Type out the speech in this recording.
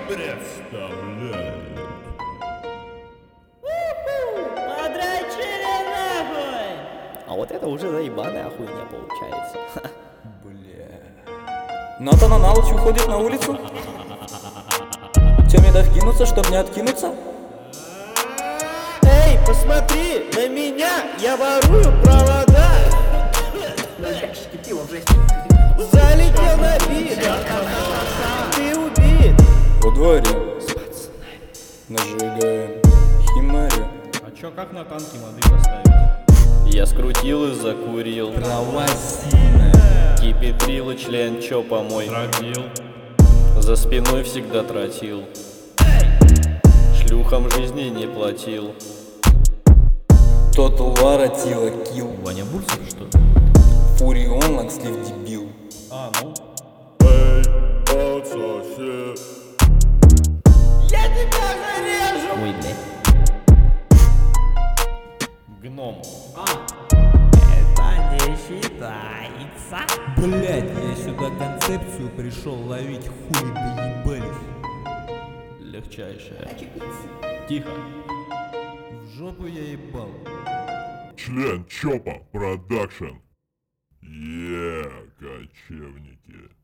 представляет. Подрочили нахуй! А вот это уже заебанная хуйня получается. Бля. Натан Аналыч уходит на улицу. Тёме да вкинуться, чтоб не откинуться. Эй, посмотри на меня, я ворую провода. Залетел на бит, ты убит. Во дворе нажигаем химари. А чё, как на танке воды поставить? Я скрутил и закурил, Трава сильная. кипятрил и член чопа мой. Родил. За спиной всегда тротил, шлюхам жизни не платил. Total воротила килл. Ваня Бурцев, что ли? Фурион лангслив дебил. А, ну. Эй, подсоси. Я тебя зарежу! Ой, блядь. Гном. Это не считается. Блять, я сюда концепцию пришел ловить, хули доебались. Легчайшее. Тихо. В жопу я ебал. Член ЧОПа Продакшн. Кочевники.